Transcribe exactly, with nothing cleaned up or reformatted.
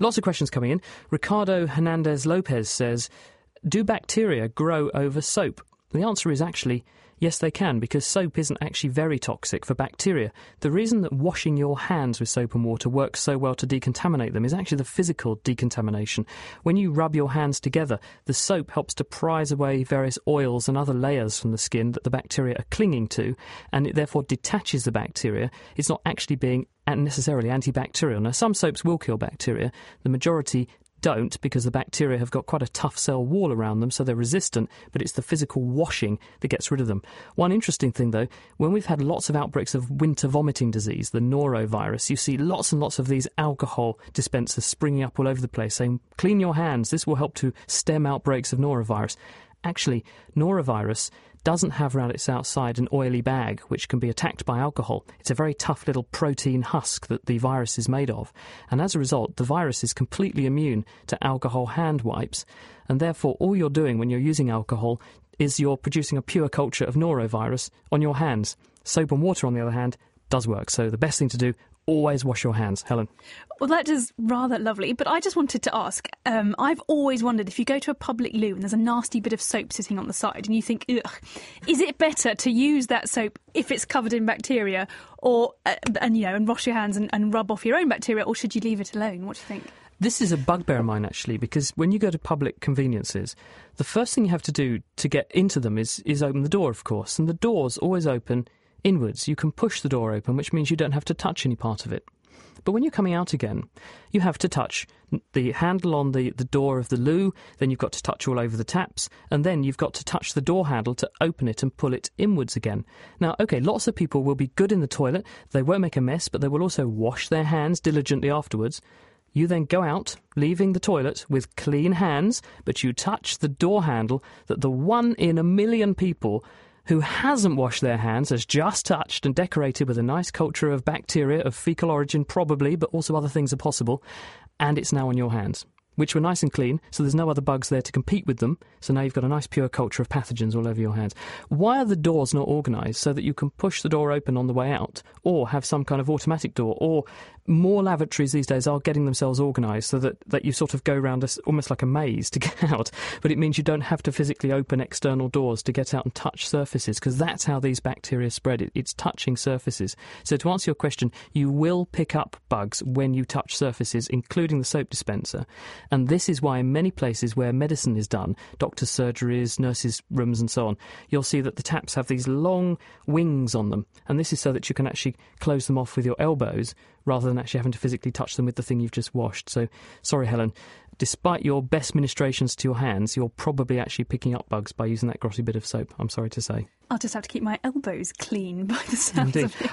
Lots of questions coming in. Ricardo Hernandez Lopez says, do bacteria grow over soap? The answer is actually yes, they can, because soap isn't actually very toxic for bacteria. The reason that washing your hands with soap and water works so well to decontaminate them is actually the physical decontamination. When you rub your hands together, the soap helps to prise away various oils and other layers from the skin that the bacteria are clinging to, and it therefore detaches the bacteria. It's not actually being necessarily antibacterial. Now, some soaps will kill bacteria. The majority don't, because the bacteria have got quite a tough cell wall around them, so they're resistant, but it's the physical washing that gets rid of them. One interesting thing, though, when we've had lots of outbreaks of winter vomiting disease, the norovirus, you see lots and lots of these alcohol dispensers springing up all over the place saying, clean your hands, this will help to stem outbreaks of norovirus. Actually, norovirus doesn't have around its outside an oily bag which can be attacked by alcohol. It's a very tough little protein husk that the virus is made of. And as a result, the virus is completely immune to alcohol hand wipes. And therefore, all you're doing when you're using alcohol is you're producing a pure culture of norovirus on your hands. Soap and water, on the other hand, does work. So the best thing to do, always wash your hands. Helen? Well, that is rather lovely, but I just wanted to ask, um, I've always wondered, if you go to a public loo and there's a nasty bit of soap sitting on the side and you think, ugh, is it better to use that soap if it's covered in bacteria, or uh, and you know, and wash your hands and, and rub off your own bacteria, or should you leave it alone? What do you think? This is a bugbear of mine, actually, because when you go to public conveniences, the first thing you have to do to get into them is, is open the door, of course, and the doors always open inwards. You can push the door open, which means you don't have to touch any part of it. But when you're coming out again, you have to touch the handle on the, the door of the loo, then you've got to touch all over the taps, and then you've got to touch the door handle to open it and pull it inwards again. Now, OK, lots of people will be good in the toilet, they won't make a mess, but they will also wash their hands diligently afterwards. You then go out, leaving the toilet with clean hands, but you touch the door handle that the one in a million people who hasn't washed their hands has just touched and decorated with a nice culture of bacteria of fecal origin, probably, but also other things are possible, and it's now on your hands, which were nice and clean, so there's no other bugs there to compete with them, so now you've got a nice pure culture of pathogens all over your hands. Why are the doors not organised so that you can push the door open on the way out, or have some kind of automatic door, or more lavatories these days are getting themselves organised so that, that you sort of go around this, almost like a maze to get out, but it means you don't have to physically open external doors to get out and touch surfaces, because that's how these bacteria spread. It, it's touching surfaces. So to answer your question, you will pick up bugs when you touch surfaces, including the soap dispenser. And this is why in many places where medicine is done, doctors' surgeries, nurses' rooms and so on, you'll see that the taps have these long wings on them. And this is so that you can actually close them off with your elbows rather than actually having to physically touch them with the thing you've just washed. So, sorry, Helen, despite your best ministrations to your hands, you're probably actually picking up bugs by using that grotty bit of soap, I'm sorry to say. I'll just have to keep my elbows clean by the sounds Indeed. of it.